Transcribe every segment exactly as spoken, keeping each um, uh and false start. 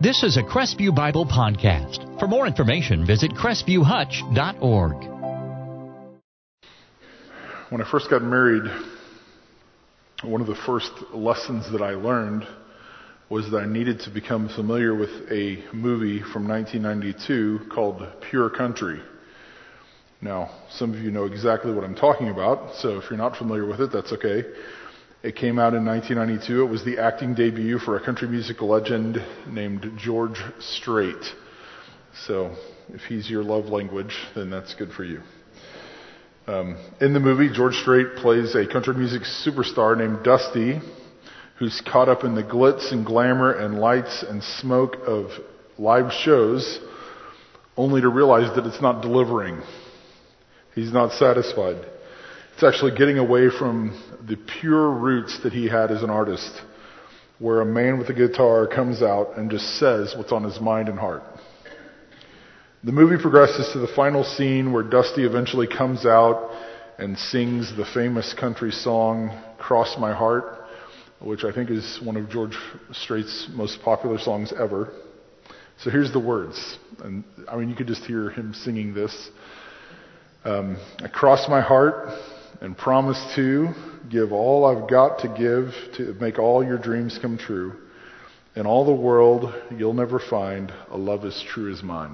This is a Crestview Bible podcast. For more information, visit crestview hutch dot org. When I first got married, one of the first lessons that I learned was that I needed to become familiar with a movie from nineteen ninety-two called Pure Country. Now, some of you know exactly what I'm talking about, so if you're not familiar with it, that's okay. It came out in nineteen ninety-two. It was the acting debut for a country music legend named George Strait. So, if he's your love language, then that's good for you. Um, in the movie, George Strait plays a country music superstar named Dusty, who's caught up in the glitz and glamour and lights and smoke of live shows, only to realize that it's not delivering. He's not satisfied. It's actually getting away from the pure roots that he had as an artist, where a man with a guitar comes out and just says what's on his mind and heart. The movie progresses to the final scene where Dusty eventually comes out and sings the famous country song, Cross My Heart, which I think is one of George Strait's most popular songs ever. So here's the words. And I mean, you could just hear him singing this. Um, I cross my heart and promise to give all I've got to give to make all your dreams come true. In all the world, you'll never find a love as true as mine.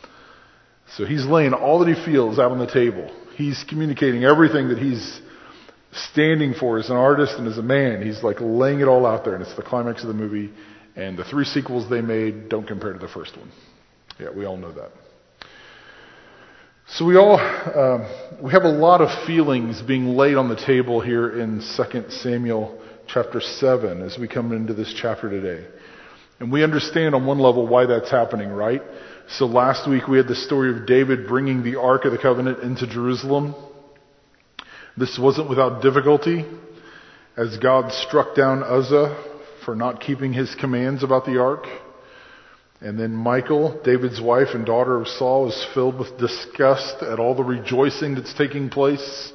So he's laying all that he feels out on the table. He's communicating everything that he's standing for as an artist and as a man. He's like laying it all out there, and it's the climax of the movie. And the three sequels they made don't compare to the first one. Yeah, we all know that. So we all, um, we have a lot of feelings being laid on the table here in Second Samuel chapter seven as we come into this chapter today. And we understand on one level why that's happening, right? So last week we had the story of David bringing the Ark of the Covenant into Jerusalem. This wasn't without difficulty, as God struck down Uzzah for not keeping his commands about the Ark. And then Michal, David's wife and daughter of Saul, is filled with disgust at all the rejoicing that's taking place.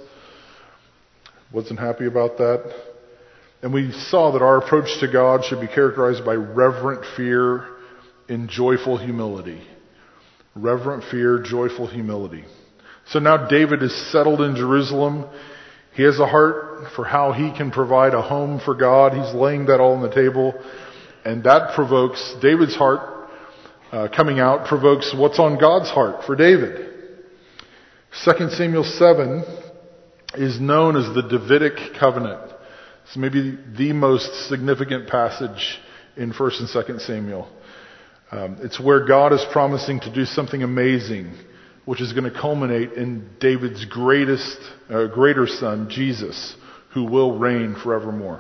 Wasn't happy about that. And we saw that our approach to God should be characterized by reverent fear and joyful humility. Reverent fear, joyful humility. So now David is settled in Jerusalem. He has a heart for how he can provide a home for God. He's laying that all on the table. And that provokes David's heart. Uh, coming out provokes what's on God's heart for David. Second Samuel seven is known as the Davidic covenant. It's maybe the most significant passage in First and Second Samuel. Um, it's where God is promising to do something amazing, which is going to culminate in David's greatest, uh, greater son, Jesus, who will reign forevermore.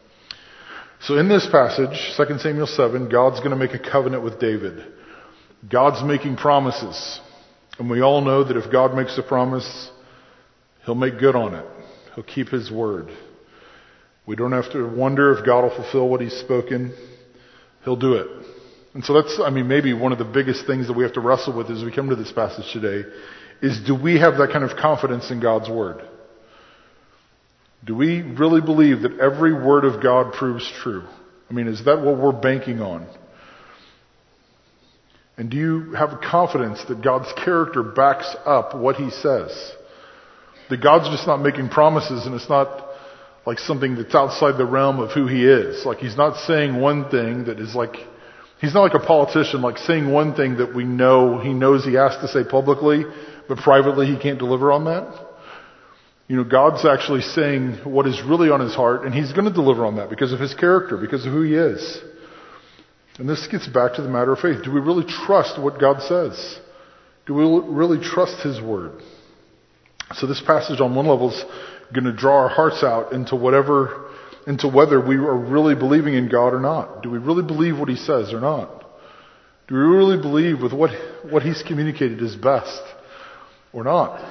So in this passage, Second Samuel seven, God's going to make a covenant with David. God's making promises. And we all know that if God makes a promise, He'll make good on it. He'll keep His word. We don't have to wonder if God will fulfill what He's spoken. He'll do it. And so that's, I mean, maybe one of the biggest things that we have to wrestle with as we come to this passage today is, do we have that kind of confidence in God's word? Do we really believe that every word of God proves true? I mean, is that what we're banking on? And do you have confidence that God's character backs up what He says? That God's just not making promises and it's not like something that's outside the realm of who He is. Like He's not saying one thing that is like, He's not like a politician, like saying one thing that we know He knows He has to say publicly, but privately He can't deliver on that. You know, God's actually saying what is really on His heart, and He's going to deliver on that because of His character, because of who He is. And this gets back to the matter of faith. Do we really trust what God says? Do we really trust His word? So this passage on one level is going to draw our hearts out into whatever, into whether we are really believing in God or not. Do we really believe what He says or not? Do we really believe with what, what He's communicated is best or not?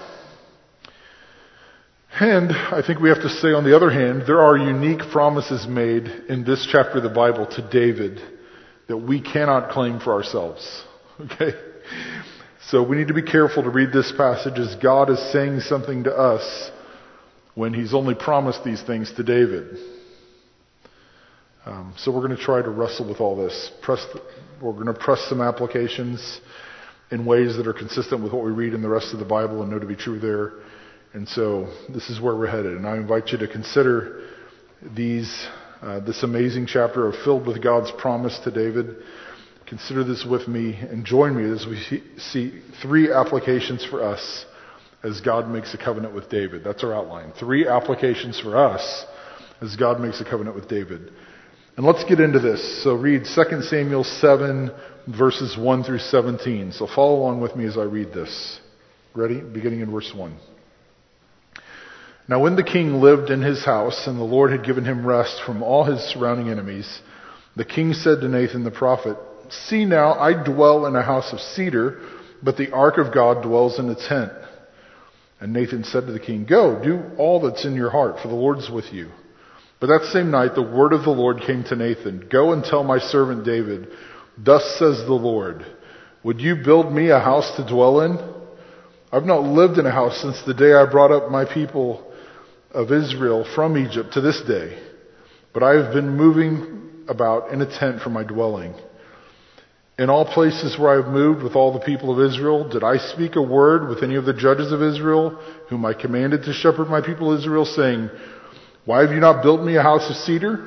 And I think we have to say, on the other hand, there are unique promises made in this chapter of the Bible to David that we cannot claim for ourselves. Okay? So we need to be careful to read this passage as God is saying something to us when He's only promised these things to David. Um, so we're going to try to wrestle with all this. Press the, we're going to press some applications in ways that are consistent with what we read in the rest of the Bible and know to be true there. And so this is where we're headed. And I invite you to consider these, uh, this amazing chapter of filled with God's promise to David. Consider this with me and join me as we see, see three applications for us as God makes a covenant with David. That's our outline. Three applications for us as God makes a covenant with David. And let's get into this. So read Second Samuel seven, verses one through seventeen. So follow along with me as I read this. Ready? Beginning in verse one. Now when the king lived in his house, and the Lord had given him rest from all his surrounding enemies, the king said to Nathan the prophet, "See now, I dwell in a house of cedar, but the ark of God dwells in a tent." And Nathan said to the king, "Go, do all that's in your heart, for the Lord's with you." But that same night the word of the Lord came to Nathan, "Go and tell my servant David, thus says the Lord, would you build me a house to dwell in? I've not lived in a house since the day I brought up my people of Israel from Egypt to this day, but I have been moving about in a tent for my dwelling. In all places where I have moved with all the people of Israel, did I speak a word with any of the judges of Israel, whom I commanded to shepherd my people Israel, saying, why have you not built me a house of cedar?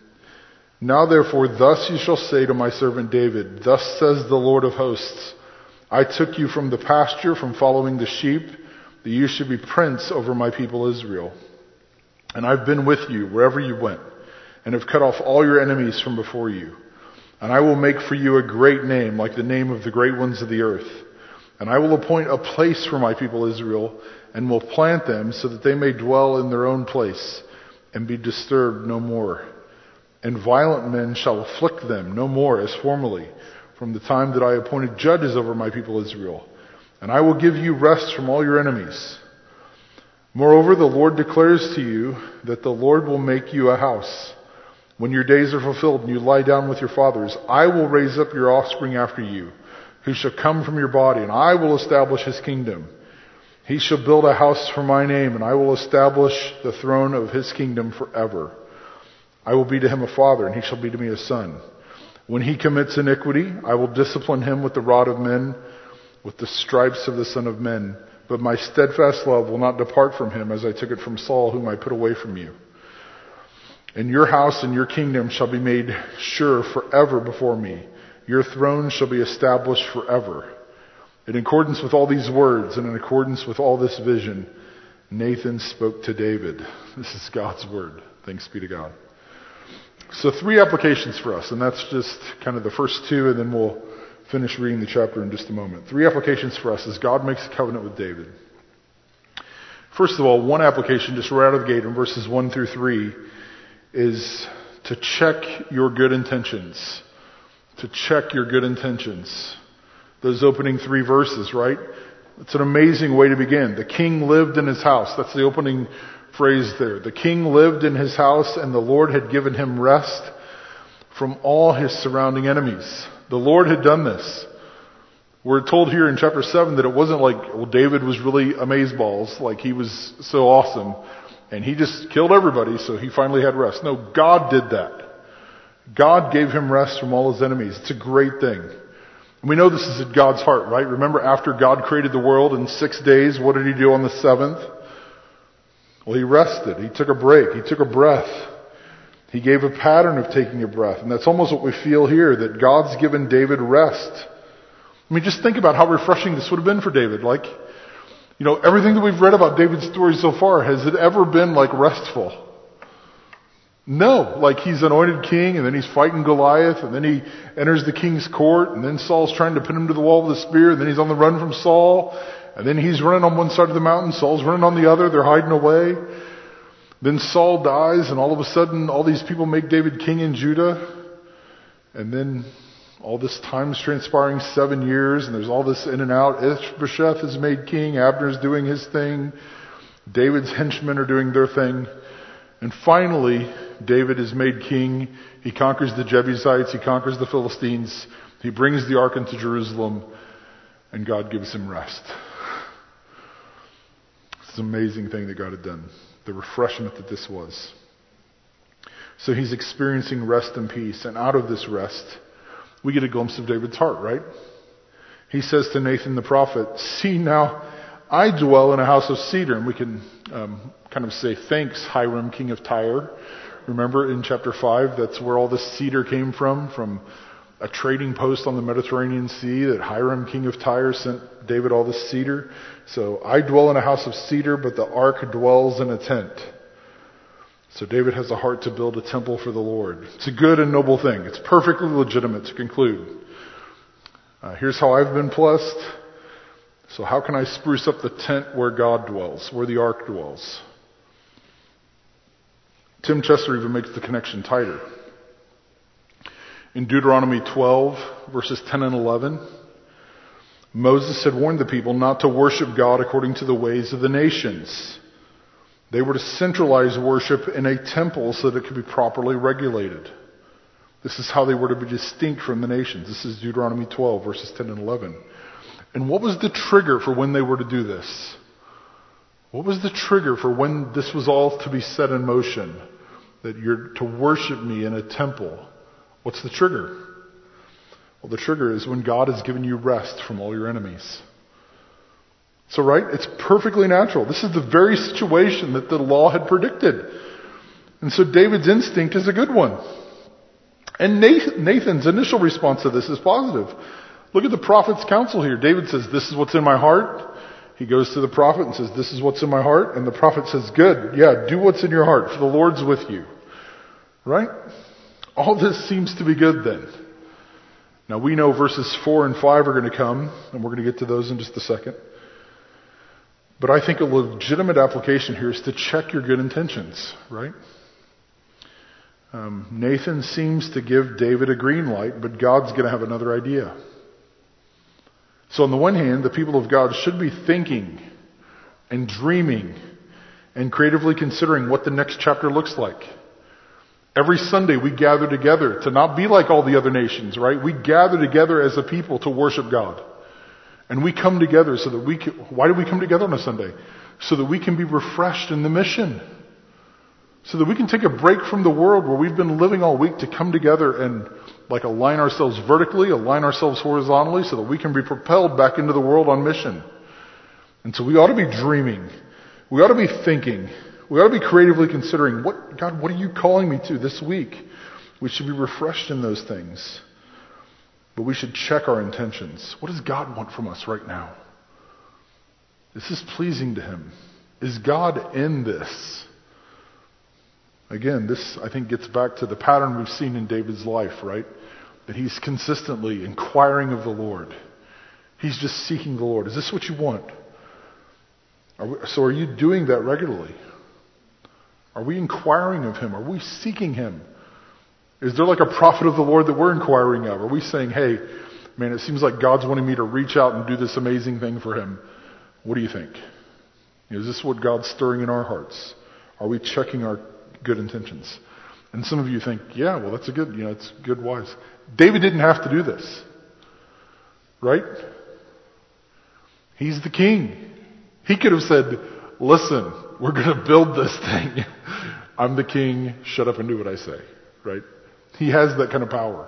Now therefore, thus you shall say to my servant David, thus says the Lord of hosts, I took you from the pasture, from following the sheep, that you should be prince over my people Israel. And I've been with you wherever you went, and have cut off all your enemies from before you. And I will make for you a great name, like the name of the great ones of the earth. And I will appoint a place for my people Israel, and will plant them so that they may dwell in their own place, and be disturbed no more. And violent men shall afflict them no more as formerly, from the time that I appointed judges over my people Israel. And I will give you rest from all your enemies. Moreover, the Lord declares to you that the Lord will make you a house. When your days are fulfilled and you lie down with your fathers, I will raise up your offspring after you, who shall come from your body, and I will establish his kingdom. He shall build a house for my name, and I will establish the throne of his kingdom forever. I will be to him a father, and he shall be to me a son. When he commits iniquity, I will discipline him with the rod of men, with the stripes of the Son of Men. But my steadfast love will not depart from him, as I took it from Saul, whom I put away from you. And your house and your kingdom shall be made sure forever before me. Your throne shall be established forever. In accordance with all these words and in accordance with all this vision, Nathan spoke to David. This is God's word. Thanks be to God. So three applications for us, and that's just kind of the first two, and then we'll finish reading the chapter in just a moment. Three applications for us as God makes a covenant with David. First of all, one application just right out of the gate in verses one through three is to check your good intentions. To check your good intentions. Those opening three verses, right? It's an amazing way to begin. The king lived in his house. That's the opening phrase there. The king lived in his house, and the Lord had given him rest from all his surrounding enemies. The Lord had done this. We're told here in chapter seven that it wasn't like, well, David was really amazeballs, like he was so awesome, and he just killed everybody, so he finally had rest. No, God did that. God gave him rest from all his enemies. It's a great thing. And we know this is at God's heart, right? Remember, after God created the world in six days, what did he do on the seventh? Well, he rested. He took a break. He took a breath. He gave a pattern of taking a breath. And that's almost what we feel here, that God's given David rest. I mean, just think about how refreshing this would have been for David. Like, you know, everything that we've read about David's story so far, has it ever been like restful? No. Like, he's anointed king, and then he's fighting Goliath, and then he enters the king's court, and then Saul's trying to pin him to the wall with a spear, and then he's on the run from Saul, and then he's running on one side of the mountain, Saul's running on the other, they're hiding away. Then Saul dies, and all of a sudden, all these people make David king in Judah, and then all this time's transpiring, seven years, and there's all this in and out. Ishbosheth is made king, Abner's doing his thing, David's henchmen are doing their thing, and finally, David is made king. He conquers the Jebusites. He conquers the Philistines. He brings the ark into Jerusalem, and God gives him rest. It's an amazing thing that God had done. The refreshment that this was. So he's experiencing rest and peace. And out of this rest, we get a glimpse of David's heart, right? He says to Nathan the prophet, "See now, I dwell in a house of cedar." And we can um, kind of say, "Thanks, Hiram, king of Tyre." Remember in chapter five, that's where all this cedar came from, from a trading post on the Mediterranean Sea that Hiram, king of Tyre, sent David all this cedar. So, I dwell in a house of cedar, but the ark dwells in a tent. So David has a heart to build a temple for the Lord. It's a good and noble thing. It's perfectly legitimate to conclude. Uh, here's how I've been blessed. So how can I spruce up the tent where God dwells, where the ark dwells? Tim Chester even makes the connection tighter. In Deuteronomy twelve, verses ten and eleven, Moses had warned the people not to worship God according to the ways of the nations. They were to centralize worship in a temple so that it could be properly regulated. This is how they were to be distinct from the nations. This is Deuteronomy twelve, verses ten and eleven. And what was the trigger for when they were to do this? What was the trigger for when this was all to be set in motion? That you're to worship me in a temple. What's the trigger? Well, the trigger is when God has given you rest from all your enemies. So, right, it's perfectly natural. This is the very situation that the law had predicted. And so David's instinct is a good one. And Nathan's initial response to this is positive. Look at the prophet's counsel here. David says, "This is what's in my heart." He goes to the prophet and says, "This is what's in my heart." And the prophet says, "Good. Yeah, do what's in your heart, for the Lord's with you." Right? All this seems to be good then. Now we know verses four and five are going to come, and we're going to get to those in just a second. But I think a legitimate application here is to check your good intentions, right? Um, Nathan seems to give David a green light, but God's going to have another idea. So on the one hand, the people of God should be thinking and dreaming and creatively considering what the next chapter looks like. Every Sunday we gather together to not be like all the other nations, right? We gather together as a people to worship God. And we come together so that we can, why do we come together on a Sunday? So that we can be refreshed in the mission. So that we can take a break from the world where we've been living all week to come together and like align ourselves vertically, align ourselves horizontally so that we can be propelled back into the world on mission. And so we ought to be dreaming. We ought to be thinking. We ought to be creatively considering, what, God, what are you calling me to this week? We should be refreshed in those things. But we should check our intentions. What does God want from us right now? Is this pleasing to Him? Is God in this? Again, this, I think, gets back to the pattern we've seen in David's life, right? That he's consistently inquiring of the Lord. He's just seeking the Lord. Is this what you want? Are we, so are you doing that regularly? Are we inquiring of Him? Are we seeking Him? Is there like a prophet of the Lord that we're inquiring of? Are we saying, "Hey, man, it seems like God's wanting me to reach out and do this amazing thing for Him. What do you think?" Is this what God's stirring in our hearts? Are we checking our good intentions? And some of you think, "Yeah, well, that's a good, you know, it's good, wise." David didn't have to do this, right? He's the king. He could have said, "Listen, we're going to build this thing. I'm the king. Shut up and do what I say," right? He has that kind of power.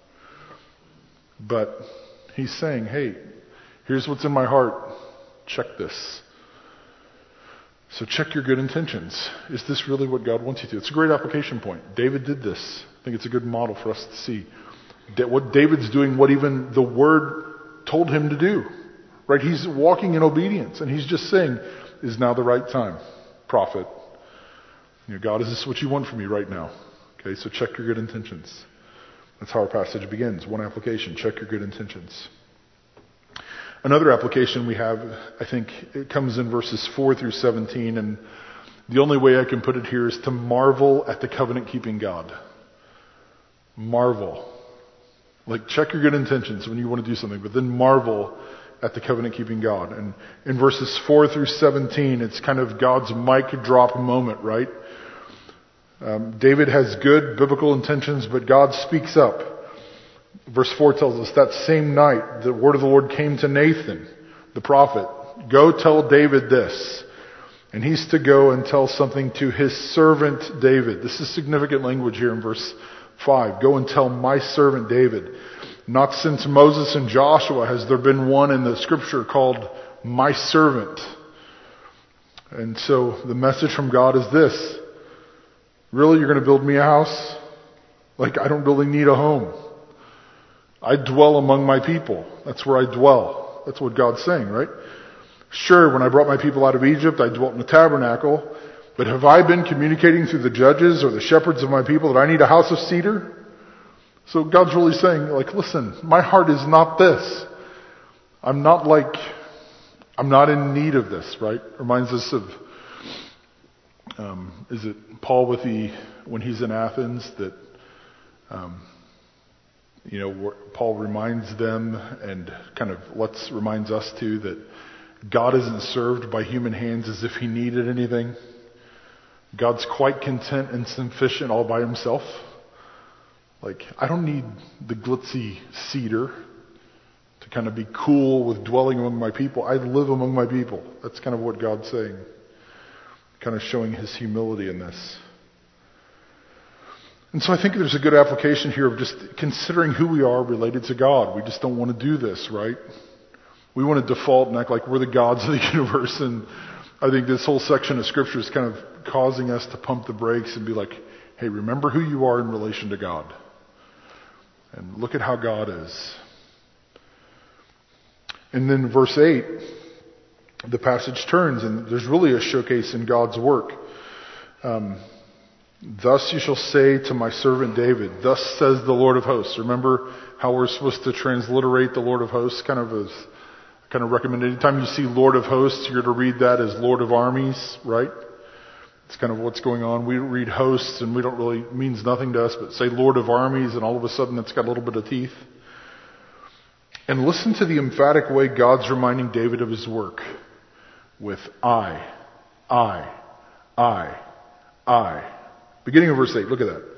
But he's saying, "Hey, here's what's in my heart. Check this." So check your good intentions. Is this really what God wants you to? It's a great application point. David did this. I think it's a good model for us to see. What David's doing, what even the Word told him to do. Right? He's walking in obedience. And he's just saying, "Is now the right time, prophet? You know, God, is this what you want from me right now?" Okay, so check your good intentions. That's how our passage begins. One application, check your good intentions. Another application we have, I think, it comes in verses four through seventeen, and the only way I can put it here is to marvel at the covenant-keeping God. Marvel. Like, check your good intentions when you want to do something, but then marvel at the covenant-keeping God. And in verses four through seventeen, it's kind of God's mic drop moment, right? Um, David has good biblical intentions, but God speaks up. Verse four tells us, "That same night, the word of the Lord came to Nathan, the prophet. Go tell David this." And he's to go and tell something to his servant David. This is significant language here in verse five. "Go and tell my servant David." Not since Moses and Joshua has there been one in the scripture called my servant. And so the message from God is this. Really, you're going to build me a house? Like, I don't really need a home. I dwell among my people. That's where I dwell. That's what God's saying, right? Sure, when I brought my people out of Egypt, I dwelt in the tabernacle. But have I been communicating through the judges or the shepherds of my people that I need a house of cedar? So God's really saying, like, listen, my heart is not this. I'm not like, I'm not in need of this, right? Reminds us of, um, is it Paul with the, when he's in Athens, that, um, you know, Paul reminds them and kind of lets, reminds us too that God isn't served by human hands as if he needed anything. God's quite content and sufficient all by himself. Like, I don't need the glitzy cedar to kind of be cool with dwelling among my people. I live among my people. That's kind of what God's saying. Kind of showing his humility in this. And so I think there's a good application here of just considering who we are related to God. We just don't want to do this, right? We want to default and act like we're the gods of the universe. And I think this whole section of scripture is kind of causing us to pump the brakes and be like, hey, remember who you are in relation to God. And look at how God is. And then verse eight, the passage turns and there's really a showcase in God's work. Um, Thus you shall say to my servant David, thus says the Lord of hosts. Remember how we're supposed to transliterate the Lord of hosts, kind of as kind of recommended. Anytime you see Lord of hosts, you're to read that as Lord of armies, right? It's kind of what's going on. We read hosts and we don't really, it means nothing to us, but say Lord of armies and all of a sudden it's got a little bit of teeth. And listen to the emphatic way God's reminding David of his work with I, I, I, I. Beginning of verse eight, look at that.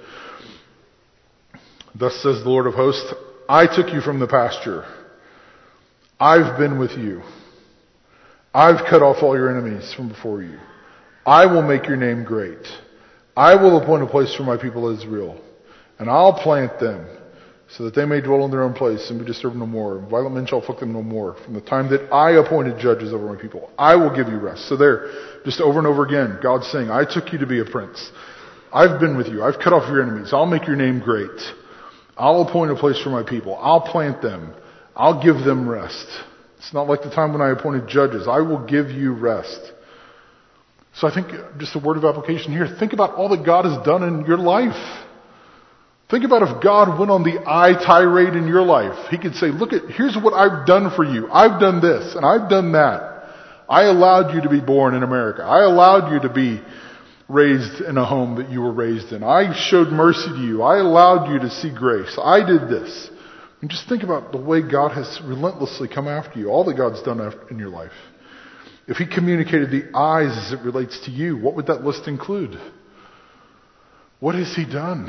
Thus says the Lord of hosts, I took you from the pasture. I've been with you. I've cut off all your enemies from before you. I will make your name great. I will appoint a place for my people Israel, and I'll plant them so that they may dwell in their own place and be disturbed no more. Violent men shall afflict them no more. From the time that I appointed judges over my people, I will give you rest. So there, just over and over again, God's saying, I took you to be a prince. I've been with you. I've cut off your enemies. I'll make your name great. I'll appoint a place for my people. I'll plant them. I'll give them rest. It's not like the time when I appointed judges. I will give you rest. So I think just a word of application here. Think about all that God has done in your life. Think about if God went on the I tirade in your life. He could say, look at, here's what I've done for you. I've done this and I've done that. I allowed you to be born in America. I allowed you to be raised in a home that you were raised in. I showed mercy to you. I allowed you to see grace. I did this. And just think about the way God has relentlessly come after you, all that God's done in your life. If he communicated the I's as it relates to you, what would that list include? What has he done?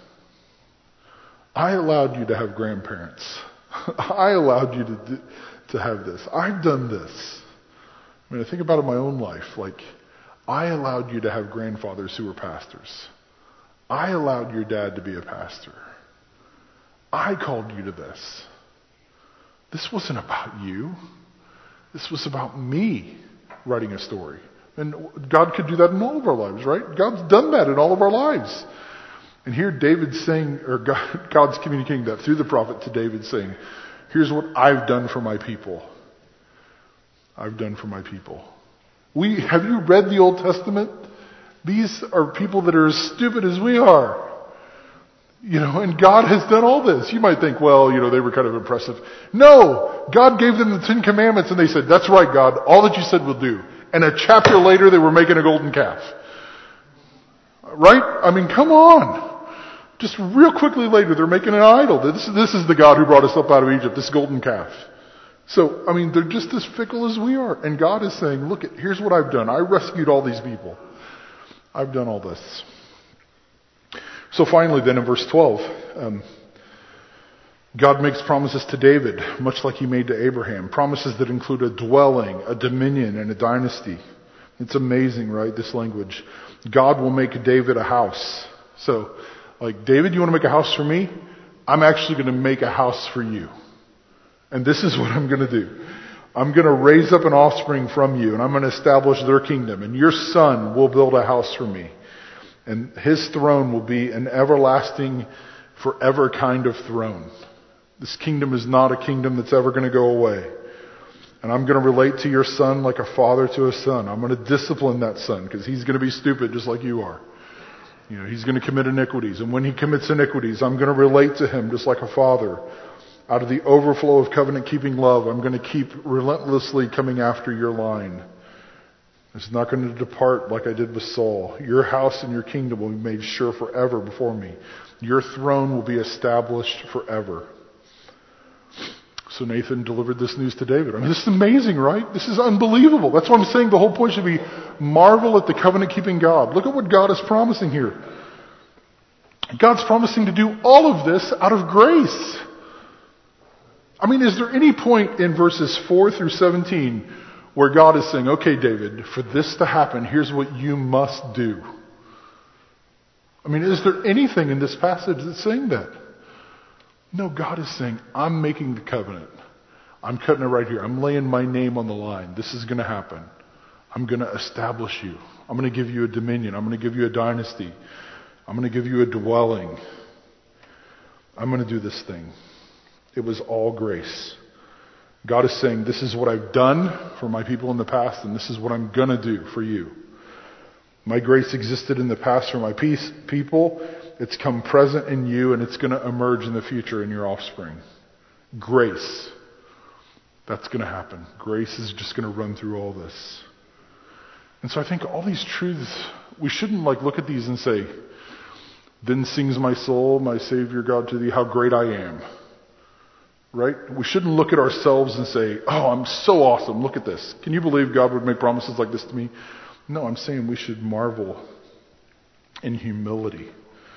I allowed you to have grandparents. I allowed you to do, to have this. I've done this. I mean, I think about it in my own life. Like, I allowed you to have grandfathers who were pastors. I allowed your dad to be a pastor. I called you to this. This wasn't about you. This was about me writing a story. And God could do that in all of our lives, right? God's done that in all of our lives. And here David's saying, or God, God's communicating that through the prophet to David, saying, here's what I've done for my people. I've done for my people. We, have you read the Old Testament? These are people that are as stupid as we are. You know, and God has done all this. You might think, well, you know, they were kind of impressive. No! God gave them the Ten Commandments and they said, that's right, God, all that you said we'll do. And a chapter later they were making a golden calf. Right? I mean, come on. Just real quickly later they're making an idol. This, this is the God who brought us up out of Egypt, this golden calf. So, I mean, they're just as fickle as we are. And God is saying, look, here's what I've done. I rescued all these people. I've done all this. So finally then in verse twelve, um, God makes promises to David, much like he made to Abraham. Promises that include a dwelling, a dominion, and a dynasty. It's amazing, right, this language. God will make David a house. So, like, David, you want to make a house for me? I'm actually going to make a house for you. And this is what I'm going to do. I'm going to raise up an offspring from you, and I'm going to establish their kingdom. And your son will build a house for me. And his throne will be an everlasting, forever kind of throne. This kingdom is not a kingdom that's ever going to go away. And I'm going to relate to your son like a father to a son. I'm going to discipline that son because he's going to be stupid just like you are. You know, he's going to commit iniquities. And when he commits iniquities, I'm going to relate to him just like a father. Out of the overflow of covenant-keeping love, I'm going to keep relentlessly coming after your line. It's not going to depart like I did with Saul. Your house and your kingdom will be made sure forever before me. Your throne will be established forever. So Nathan delivered this news to David. I mean, this is amazing, right? This is unbelievable. That's what I'm saying. The whole point should be marvel at the covenant-keeping God. Look at what God is promising here. God's promising to do all of this out of grace. I mean, is there any point in verses four through seventeen where God is saying, okay, David, for this to happen, here's what you must do? I mean, is there anything in this passage that's saying that? No, God is saying, I'm making the covenant. I'm cutting it right here. I'm laying my name on the line. This is going to happen. I'm going to establish you. I'm going to give you a dominion. I'm going to give you a dynasty. I'm going to give you a dwelling. I'm going to do this thing. It was all grace. God is saying, this is what I've done for my people in the past, and this is what I'm going to do for you. My grace existed in the past for my peace, people. It's come present in you, and it's going to emerge in the future in your offspring. Grace. That's going to happen. Grace is just going to run through all this. And so I think all these truths, we shouldn't like look at these and say, then sings my soul, my Savior God to thee, how great I am. Right? We shouldn't look at ourselves and say, oh, I'm so awesome. Look at this. Can you believe God would make promises like this to me? No, I'm saying we should marvel in humility.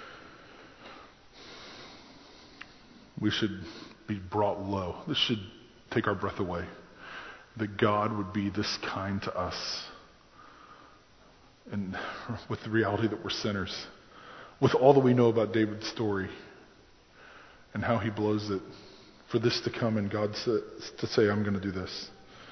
We should be brought low. This should take our breath away. That God would be this kind to us. And with the reality that we're sinners. With all that we know about David's story. And how he blows it. For this to come and God to say, I'm going to do this.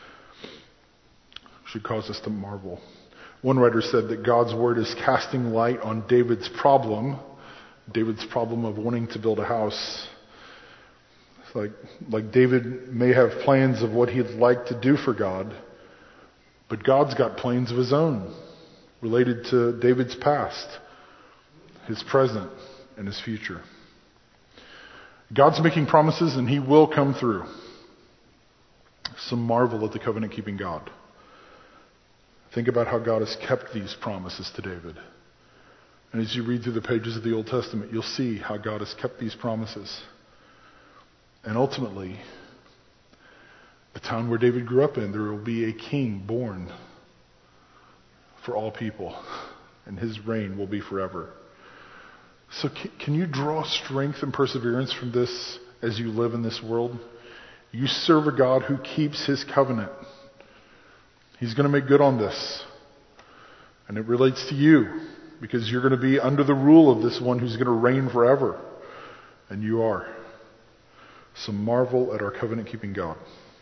Should cause us to marvel. One writer said that God's word is casting light on David's problem. David's problem of wanting to build a house. It's like, like David may have plans of what he'd like to do for God. But God's got plans of his own. Related to David's past. His present and his future. God's making promises and he will come through. Some marvel at the covenant-keeping God. Think about how God has kept these promises to David. And as you read through the pages of the Old Testament, you'll see how God has kept these promises. And ultimately, the town where David grew up in, there will be a king born for all people. And his reign will be forever. So can you draw strength and perseverance from this as you live in this world? You serve a God who keeps his covenant. He's going to make good on this. And it relates to you because you're going to be under the rule of this one who's going to reign forever. And you are. So marvel at our covenant-keeping God.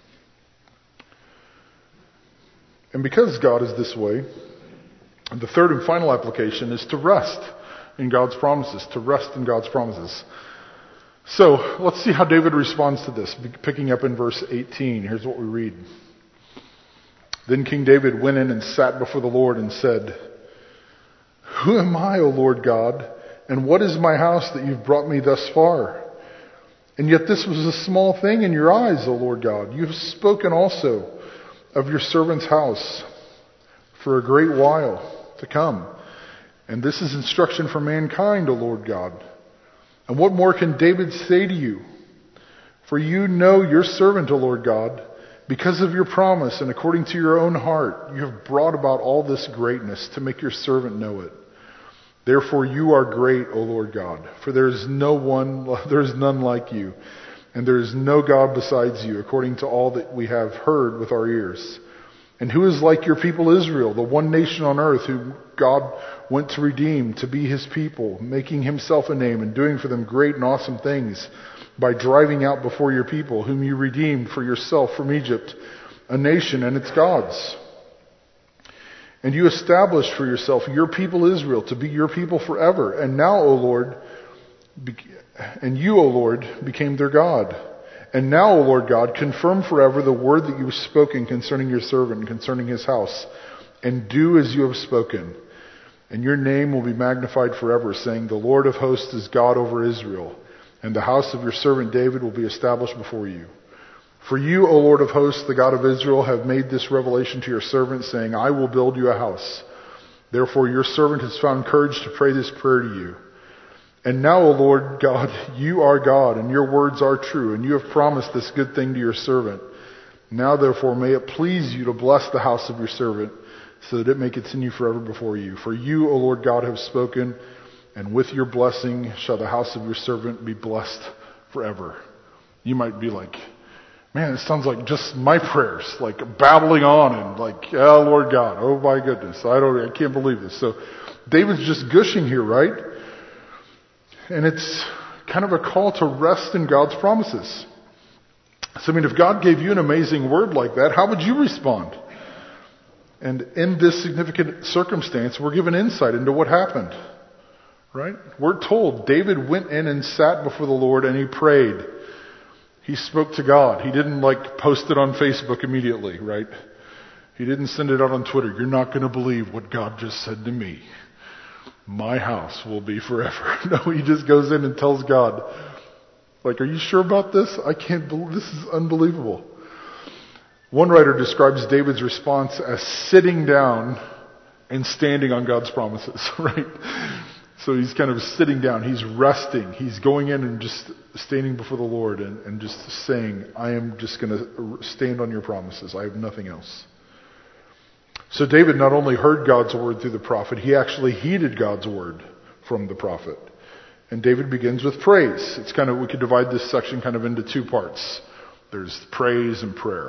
And because God is this way, the third and final application is to rest in God's promises, to rest in God's promises. So, let's see how David responds to this. Picking up in verse eighteen, here's what we read. Then King David went in and sat before the Lord and said, Who am I, O Lord God, and what is my house that you've brought me thus far? And yet this was a small thing in your eyes, O Lord God. You have spoken also of your servant's house for a great while to come. And this is instruction for mankind, O Lord God. And what more can David say to you? For you know your servant, O Lord God, because of your promise and according to your own heart, you have brought about all this greatness to make your servant know it. Therefore you are great, O Lord God, for there is no one, there is none like you, and there is no God besides you, according to all that we have heard with our ears. And who is like your people Israel, the one nation on earth whom God went to redeem, to be his people, making himself a name and doing for them great and awesome things by driving out before your people, whom you redeemed for yourself from Egypt, a nation and its gods. And you established for yourself your people Israel to be your people forever. And now, O Lord, and you, O Lord, became their God. And now, O Lord God, confirm forever the word that you have spoken concerning your servant and concerning his house, and do as you have spoken. And your name will be magnified forever, saying, the Lord of hosts is God over Israel, and the house of your servant David will be established before you. For you, O Lord of hosts, the God of Israel, have made this revelation to your servant, saying, I will build you a house. Therefore your servant has found courage to pray this prayer to you. And now, O Lord God, you are God, and your words are true, and you have promised this good thing to your servant. Now, therefore, may it please you to bless the house of your servant, so that it may continue forever before you. For you, O Lord God, have spoken, and with your blessing shall the house of your servant be blessed forever. You might be like, man, it sounds like just my prayers, like babbling on and like, oh, Lord God, oh my goodness, I don't, I can't believe this. So David's just gushing here, right? And it's kind of a call to rest in God's promises. So, I mean, if God gave you an amazing word like that, how would you respond? And in this significant circumstance, we're given insight into what happened. Right? We're told David went in and sat before the Lord and he prayed. He spoke to God. He didn't like post it on Facebook immediately, right? He didn't send it out on Twitter. You're not going to believe what God just said to me. My house will be forever. No, he just goes in and tells God, like, are you sure about this? I can't believe, this is unbelievable. One writer describes David's response as sitting down and standing on God's promises, right? So he's kind of sitting down. He's resting. He's going in and just standing before the Lord and, and just saying, I am just going to stand on your promises. I have nothing else. So David not only heard God's word through the prophet, he actually heeded God's word from the prophet. And David begins with praise. It's kind of, we could divide this section kind of into two parts. There's praise and prayer.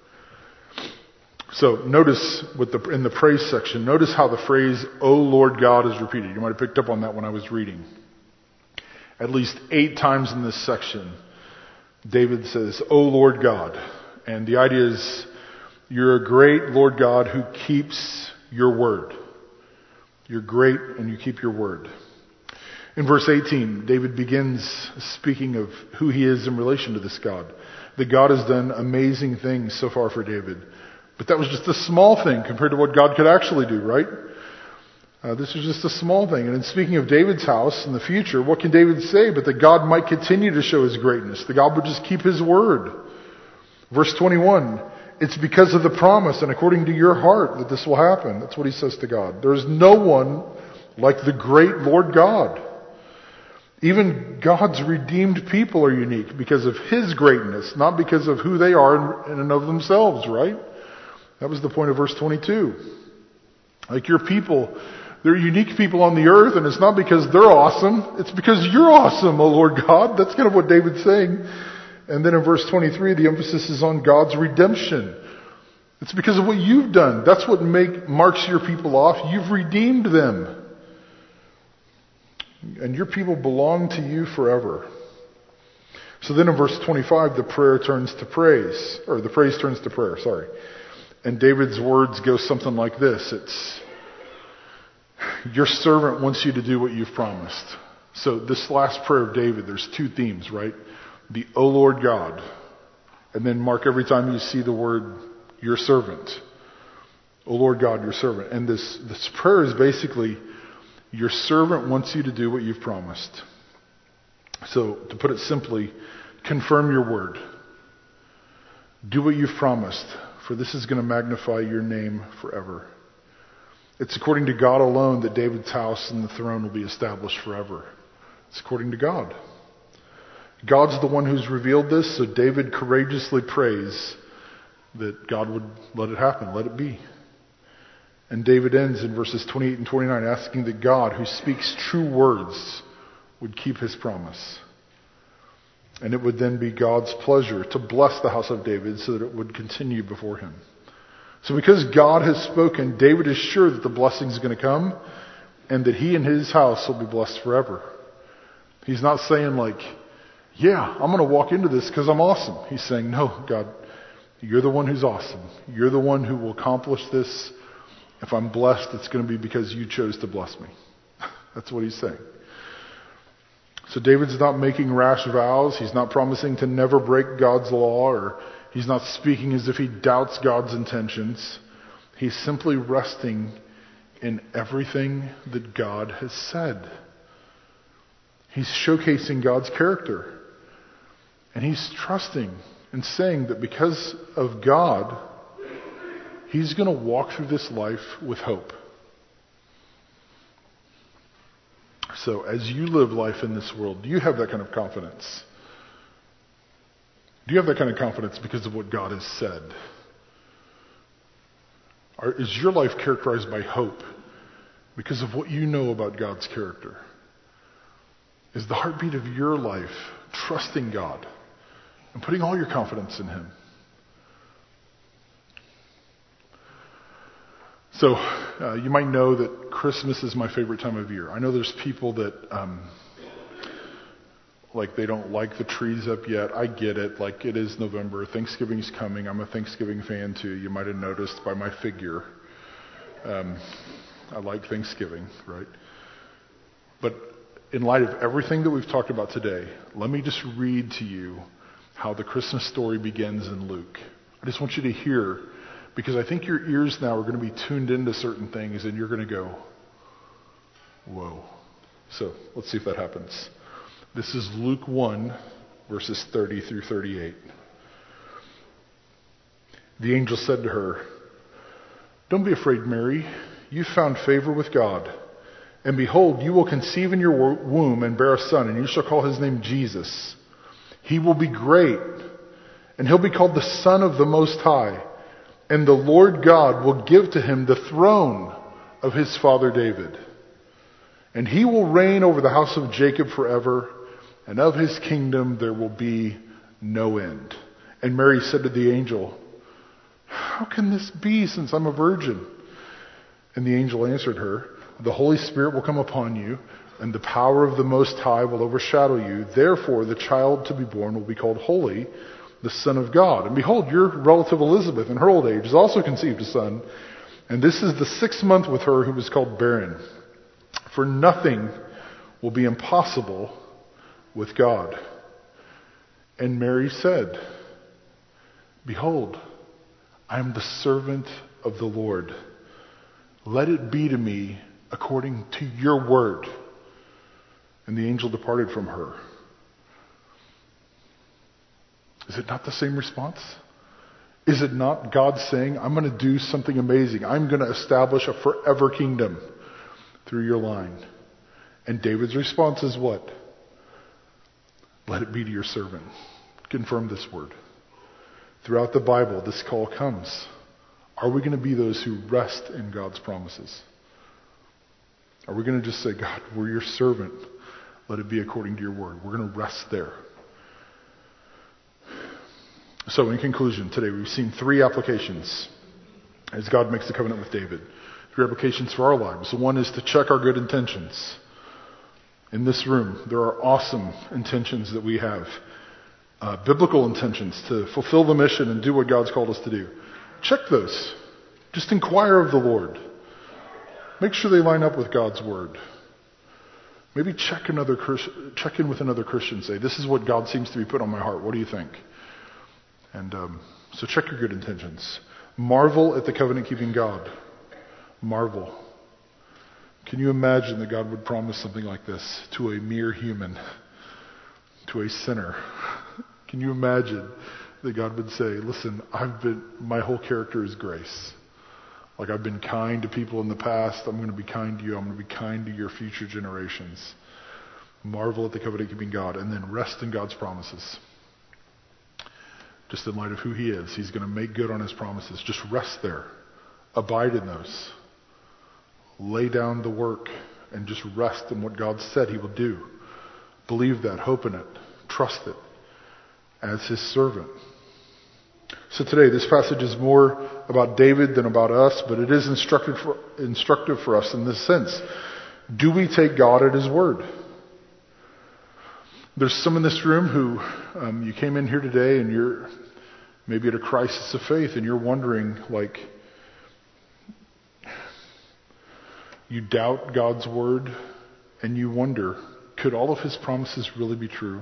So notice with the, in the praise section, notice how the phrase, O Lord God, is repeated. You might have picked up on that when I was reading. At least eight times in this section, David says, O Lord God. And the idea is, you're a great Lord God who keeps your word. You're great and you keep your word. In verse eighteen, David begins speaking of who he is in relation to this God. That God has done amazing things so far for David. But that was just a small thing compared to what God could actually do, right? Uh, this was just a small thing. And in speaking of David's house in the future, what can David say but that God might continue to show his greatness? That God would just keep his word. Verse twenty-one, it's because of the promise and according to your heart that this will happen. That's what he says to God. There is no one like the great Lord God. Even God's redeemed people are unique because of his greatness, not because of who they are in and of themselves, right? That was the point of verse twenty-two. Like your people, they're unique people on the earth, and it's not because they're awesome. It's because you're awesome, O Lord God. That's kind of what David's saying. And then in verse twenty-three, the emphasis is on God's redemption. It's because of what you've done. That's what make, marks your people off. You've redeemed them. And your people belong to you forever. So then in verse twenty-five, the prayer turns to praise. Or the praise turns to prayer, sorry. And David's words go something like this. It's, your servant wants you to do what you've promised. So this last prayer of David, there's two themes, right? The O Lord God. And then mark every time you see the word your servant. O Lord God, your servant. And this, this prayer is basically, your servant wants you to do what you've promised. So to put it simply, confirm your word. Do what you've promised, for this is going to magnify your name forever. It's according to God alone that David's house and the throne will be established forever. It's according to God. God's the one who's revealed this, so David courageously prays that God would let it happen, let it be. And David ends in verses twenty-eight and twenty-nine asking that God, who speaks true words, would keep his promise. And it would then be God's pleasure to bless the house of David so that it would continue before him. So because God has spoken, David is sure that the blessing is going to come and that he and his house will be blessed forever. He's not saying like, yeah, I'm going to walk into this because I'm awesome. He's saying, no, God, you're the one who's awesome. You're the one who will accomplish this. If I'm blessed, it's going to be because you chose to bless me. That's what he's saying. So David's not making rash vows. He's not promising to never break God's law, or he's not speaking as if he doubts God's intentions. He's simply resting in everything that God has said. He's showcasing God's character. And he's trusting and saying that because of God, he's going to walk through this life with hope. So as you live life in this world, do you have that kind of confidence? Do you have that kind of confidence because of what God has said? Or is your life characterized by hope because of what you know about God's character? Is the heartbeat of your life trusting God and putting all your confidence in Him? So, uh, you might know that Christmas is my favorite time of year. I know there's people that, um, like, they don't like the trees up yet. I get it. Like, it is November. Thanksgiving's coming. I'm a Thanksgiving fan, too. You might have noticed by my figure. Um, I like Thanksgiving, right? But in light of everything that we've talked about today, let me just read to you how the Christmas story begins in Luke. I just want you to hear, because I think your ears now are going to be tuned into certain things and you're going to go, whoa. So let's see if that happens. This is Luke one, verses thirty through thirty-eight. The angel said to her, "Don't be afraid, Mary. You've found favor with God. And behold, you will conceive in your womb and bear a son, and you shall call his name Jesus. He will be great, and he'll be called the Son of the Most High. And the Lord God will give to him the throne of his father David. And he will reign over the house of Jacob forever, and of his kingdom there will be no end." And Mary said to the angel, "How can this be, since I'm a virgin?" And the angel answered her, "The Holy Spirit will come upon you, and the power of the Most High will overshadow you. Therefore, the child to be born will be called Holy, the Son of God. And behold, your relative Elizabeth, in her old age, has also conceived a son. And this is the sixth month with her who is called barren. For nothing will be impossible with God." And Mary said, "Behold, I am the servant of the Lord. Let it be to me according to your word." And the angel departed from her. Is it not the same response? Is it not God saying, I'm going to do something amazing. I'm going to establish a forever kingdom through your line. And David's response is what? Let it be to your servant. Confirm this word. Throughout the Bible, this call comes. Are we going to be those who rest in God's promises? Are we going to just say, God, we're your servant. Let it be according to your word. We're going to rest there. So in conclusion, today we've seen three applications as God makes the covenant with David. Three applications for our lives. One is to check our good intentions. In this room, there are awesome intentions that we have. Uh, biblical intentions to fulfill the mission and do what God's called us to do. Check those. Just inquire of the Lord. Make sure they line up with God's word. Maybe check another check in with another Christian. Say, this is what God seems to be put on my heart. What do you think? And um, so check your good intentions. Marvel at the covenant-keeping God. Marvel. Can you imagine that God would promise something like this to a mere human, to a sinner? Can you imagine that God would say, listen, I've been, my whole character is grace. Like I've been kind to people in the past, I'm going to be kind to you, I'm going to be kind to your future generations. Marvel at the covenant-keeping God, and then rest in God's promises. Just in light of who He is, He's going to make good on His promises. Just rest there. Abide in those. Lay down the work and just rest in what God said He will do. Believe that, hope in it, trust it as His servant. So today, this passage is more about David than about us, but it is instructive for, instructive for us in this sense. Do we take God at His word? There's some in this room who um, you came in here today and you're maybe at a crisis of faith and you're wondering, like, you doubt God's word and you wonder, could all of His promises really be true?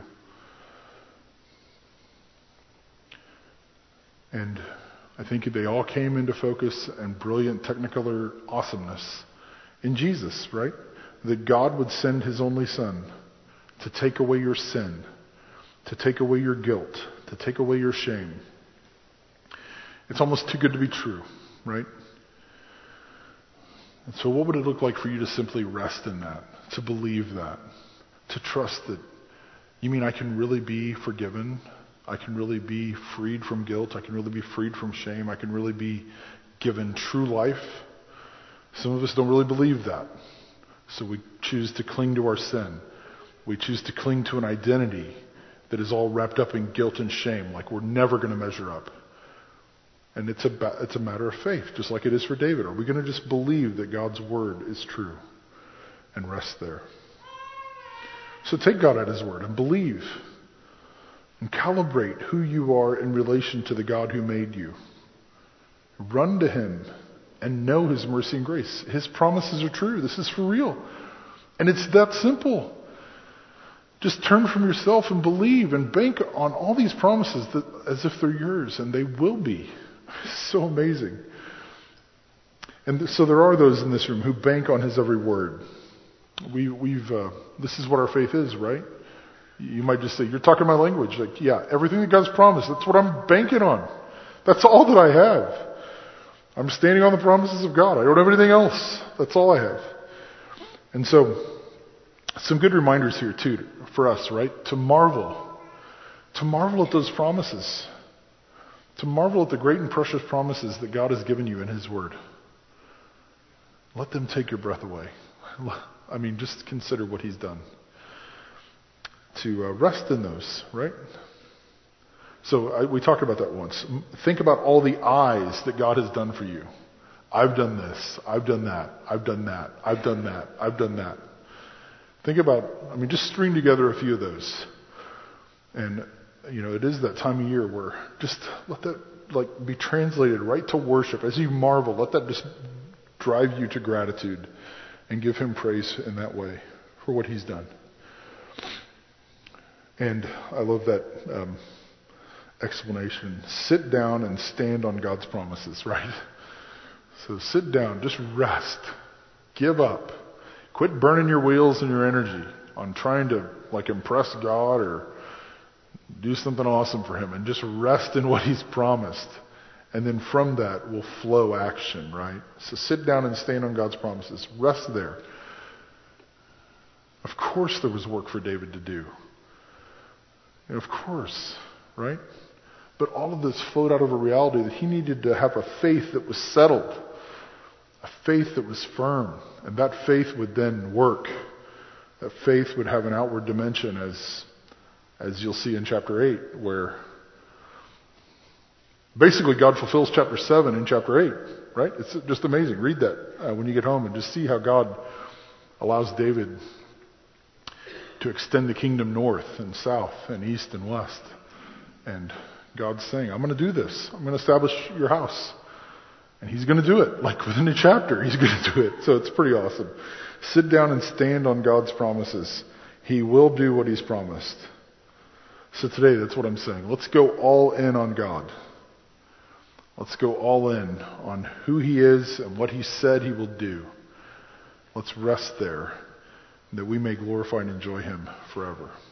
And I think they all came into focus and brilliant technicolor awesomeness in Jesus, right? That God would send His only Son to take away your sin, to take away your guilt, to take away your shame. It's almost too good to be true, right? And so what would it look like for you to simply rest in that, to believe that, to trust that, you mean I can really be forgiven? I can really be freed from guilt. I can really be freed from shame. I can really be given true life. Some of us don't really believe that. So we choose to cling to our sin. We choose to cling to an identity that is all wrapped up in guilt and shame, like we're never going to measure up. And it's a, ba- it's a matter of faith, just like it is for David. Are we going to just believe that God's word is true and rest there? So take God at His word and believe. And calibrate who you are in relation to the God who made you. Run to Him and know His mercy and grace. His promises are true. This is for real. And it's that simple. Just turn from yourself and believe and bank on all these promises that, as if they're yours, and they will be. It's so amazing. And th- so there are those in this room who bank on His every word. We, we've. Uh, this is what our faith is, right? You might just say, you're talking my language. Like, yeah, everything that God's promised, that's what I'm banking on. That's all that I have. I'm standing on the promises of God. I don't have anything else. That's all I have. And so, some good reminders here too for us, right? To marvel. To marvel at those promises. To marvel at the great and precious promises that God has given you in His Word. Let them take your breath away. I mean, just consider what He's done. To uh, rest in those, right? So I, we talked about that once. Think about all the I's that God has done for you. I've done this. I've done that. I've done that. I've done that. I've done that. Think about, I mean, just string together a few of those. And, you know, it is that time of year where just let that, like, be translated right to worship. As you marvel, let that just drive you to gratitude and give Him praise in that way for what He's done. And I love that um, explanation. Sit down and stand on God's promises, right? So sit down, just rest, give up. Quit burning your wheels and your energy on trying to like impress God or do something awesome for Him, and just rest in what He's promised. And then from that will flow action, right? So sit down and stand on God's promises. Rest there. Of course there was work for David to do. Of course, right? But all of this flowed out of a reality that he needed to have a faith that was settled, a faith that was firm, and that faith would then work. That faith would have an outward dimension, as as you'll see in chapter eight, where basically God fulfills chapter seven in chapter eight, right? It's just amazing. Read that uh, when you get home and just see how God allows David to extend the kingdom north and south and east and west. And God's saying, I'm going to do this. I'm going to establish your house. And He's going to do it. Like within a chapter, He's going to do it. So it's pretty awesome. Sit down and stand on God's promises. He will do what He's promised. So today, that's what I'm saying. Let's go all in on God. Let's go all in on who He is and what He said He will do. Let's rest there, that we may glorify and enjoy Him forever.